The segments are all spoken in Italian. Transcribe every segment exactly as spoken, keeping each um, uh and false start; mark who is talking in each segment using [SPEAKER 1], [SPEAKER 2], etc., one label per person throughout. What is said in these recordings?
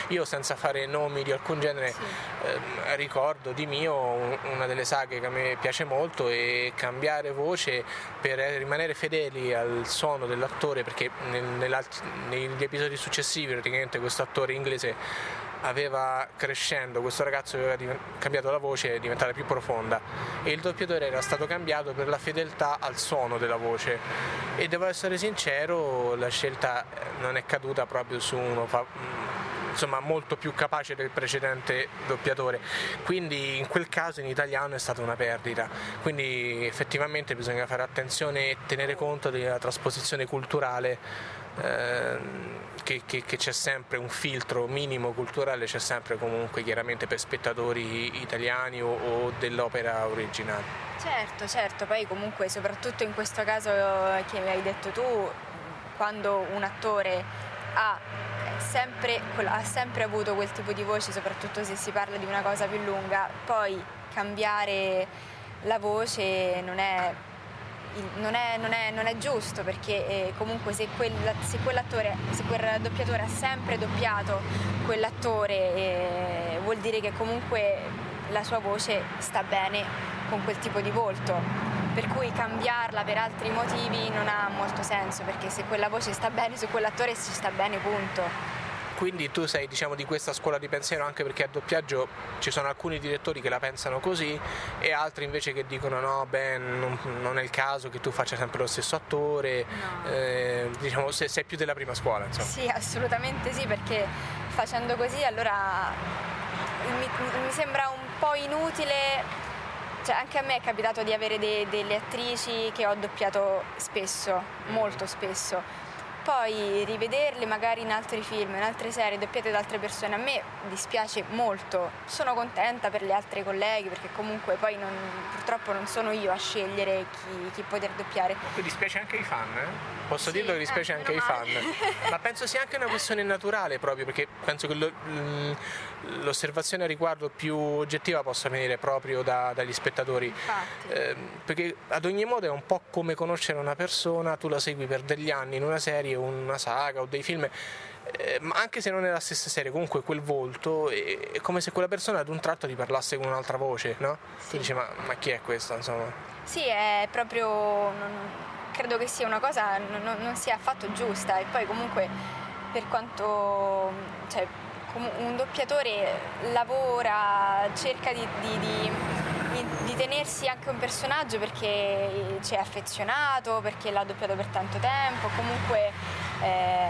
[SPEAKER 1] Io, senza fare nomi di alcun genere, sì. eh, ricordo di mio una delle saghe che a me piace molto, e cambiare voce per rimanere fedeli al suono dell'attore, perché nel, negli episodi successivi praticamente questo attore inglese aveva, crescendo, questo ragazzo aveva div- cambiato la voce, è diventata più profonda, e il doppiatore era stato cambiato per la fedeltà al suono della voce, e devo essere sincero, la scelta non è caduta proprio su uno fa- insomma molto più capace del precedente doppiatore, quindi in quel caso in italiano è stata una perdita. Quindi effettivamente bisogna fare attenzione e tenere conto della trasposizione culturale, eh, che, che, che c'è sempre un filtro minimo culturale, c'è sempre comunque chiaramente per spettatori italiani o, o dell'opera originale.
[SPEAKER 2] Certo, certo, poi comunque soprattutto in questo caso che hai detto tu, quando un attore ha sempre, ha sempre avuto quel tipo di voce, soprattutto se si parla di una cosa più lunga, poi cambiare la voce non è, non è, non è, non è giusto, perché eh, comunque se, quella, se quell'attore, se quel doppiatore ha sempre doppiato quell'attore, eh, vuol dire che comunque la sua voce sta bene con quel tipo di volto, per cui cambiarla per altri motivi non ha molto senso, perché se quella voce sta bene, se quell'attore ci sta bene, punto.
[SPEAKER 1] Quindi tu sei, diciamo, di questa scuola di pensiero, anche perché a doppiaggio ci sono alcuni direttori che la pensano così e altri invece che dicono no, beh, non, non è il caso che tu faccia sempre lo stesso attore, no. eh, diciamo, se, sei più della prima scuola, insomma.
[SPEAKER 2] Sì, assolutamente sì, perché facendo così allora mi, mi sembra un po' inutile. Cioè, anche a me è capitato di avere de, delle attrici che ho doppiato spesso, molto spesso, poi rivederle magari in altri film, in altre serie doppiate da altre persone, a me dispiace molto. Sono contenta per le altre colleghe, perché comunque poi non, purtroppo non sono io a scegliere chi, chi poter doppiare.
[SPEAKER 1] Poi dispiace anche ai fan, eh? Posso
[SPEAKER 2] sì,
[SPEAKER 1] dirlo che dispiace
[SPEAKER 2] eh,
[SPEAKER 1] anche ai fan, ma penso sia anche una questione naturale, proprio perché penso che lo, l'osservazione a riguardo più oggettiva possa venire proprio da, dagli spettatori, eh, perché ad ogni modo è un po' come conoscere una persona, tu la segui per degli anni in una serie, una saga o dei film, eh, ma anche se non è la stessa serie, comunque quel volto è, è come se quella persona ad un tratto ti parlasse con un'altra voce, no? Sì. Tu dici ma, ma chi è questa, insomma?
[SPEAKER 2] Sì, è proprio... Non... credo che sia una cosa non, non sia affatto giusta, e poi comunque per quanto, cioè, un doppiatore lavora, cerca di, di, di, di tenersi anche un personaggio perché ci è affezionato, perché l'ha doppiato per tanto tempo, comunque eh,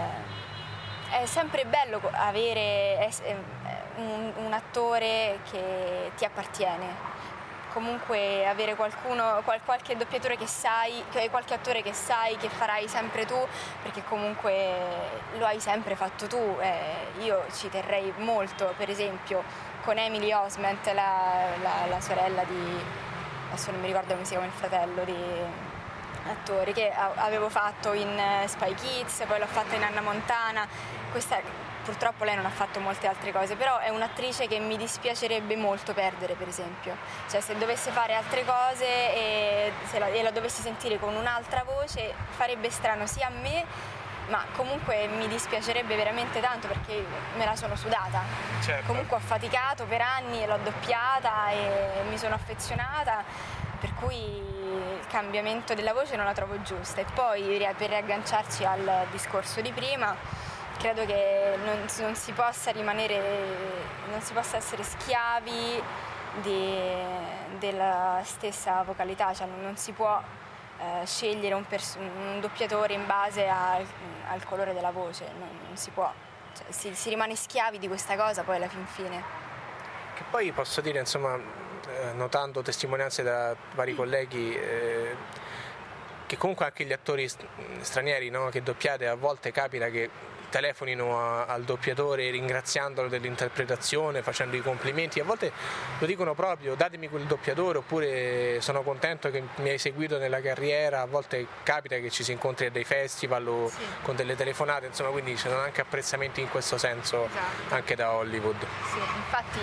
[SPEAKER 2] è sempre bello avere un, un attore che ti appartiene. Comunque avere qualcuno, qual, qualche doppiatore che sai, qualche attore che sai che farai sempre tu, perché comunque lo hai sempre fatto tu. Eh, io ci terrei molto, per esempio, con Emily Osment, la, la, la sorella di, adesso non mi ricordo come si chiama il fratello di attore, che avevo fatto in Spy Kids, poi l'ho fatta in Hannah Montana. Questa, purtroppo lei non ha fatto molte altre cose, però è un'attrice che mi dispiacerebbe molto perdere, per esempio. Cioè, se dovesse fare altre cose e, se la, e la dovessi sentire con un'altra voce, farebbe strano sia a me, ma comunque mi dispiacerebbe veramente tanto, perché me la sono sudata.
[SPEAKER 1] Certo.
[SPEAKER 2] Comunque ho faticato per anni, l'ho doppiata e mi sono affezionata, per cui il cambiamento della voce non la trovo giusta. E poi, per riagganciarci al discorso di prima, credo che non, non si possa rimanere, non si possa essere schiavi di, della stessa vocalità, cioè non si può eh, scegliere un, pers- un doppiatore in base al, al colore della voce, non, non si può, cioè, si, si rimane schiavi di questa cosa poi alla fin fine.
[SPEAKER 1] Che poi posso dire, insomma, eh, notando testimonianze da vari colleghi, eh, che comunque anche gli attori stranieri, no, che doppiate, a volte capita che telefonino a, al doppiatore ringraziandolo dell'interpretazione, facendo i complimenti, a volte lo dicono proprio: datemi quel doppiatore, oppure sono contento che mi hai seguito nella carriera. A volte capita che ci si incontri a dei festival o sì. con delle telefonate, insomma, quindi ci sono anche apprezzamenti in questo senso, esatto. anche da Hollywood.
[SPEAKER 2] Sì, infatti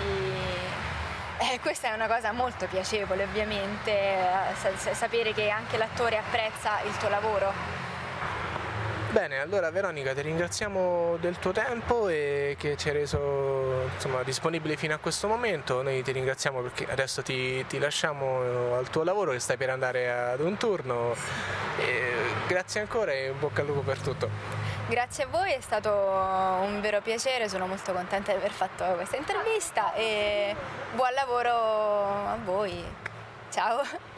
[SPEAKER 2] eh, questa è una cosa molto piacevole, ovviamente, eh, sapere che anche l'attore apprezza il tuo lavoro.
[SPEAKER 1] Bene, allora Veronica, ti ringraziamo del tuo tempo e che ci hai reso insomma, disponibile fino a questo momento. Noi ti ringraziamo perché adesso ti, ti lasciamo al tuo lavoro, che stai per andare ad un turno. E grazie ancora e in bocca al lupo per tutto.
[SPEAKER 2] Grazie a voi, è stato un vero piacere, sono molto contenta di aver fatto questa intervista e buon lavoro a voi. Ciao!